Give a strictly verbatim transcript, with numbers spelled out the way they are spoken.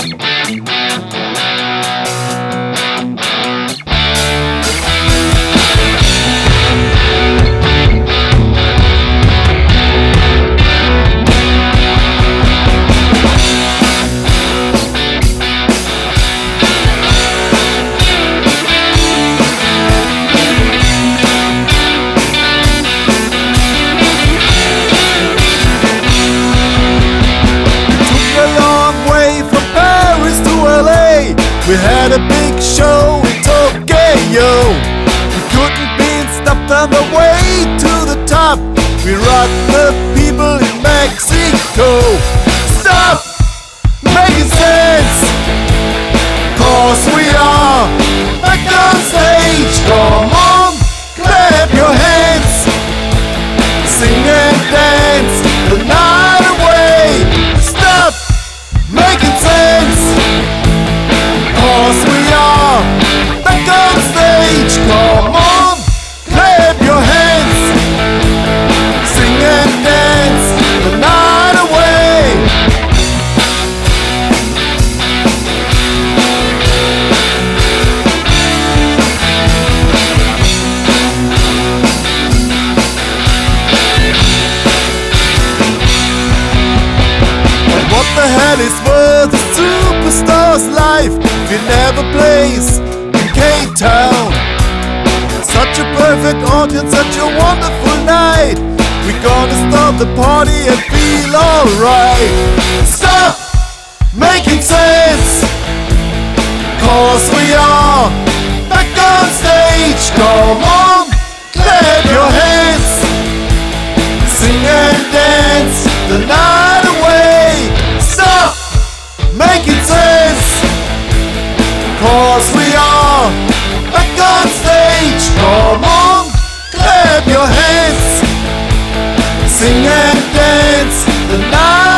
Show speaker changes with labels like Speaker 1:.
Speaker 1: We had a big show in Tokyo. We couldn't be stopped on the way to the top. We rocked the people in Mexico. Stop making sense, cause we are back on stage. Come on, clap your hands, sing and dance the night away. Stop making sense, cause we are back on stage. Come on, clap your hands, sing and dance the night away. And what the hell is worth a superstar's life if he never plays in K-Town? Such a perfect audience, such a wonderful night. We're gonna start the party and feel alright. Stop making sense, cause we are back on stage. Come on, clap your hands, sing and dance the night away. Stop making sense, cause we are back on stage. Come on, clap your hands, sing and dance the night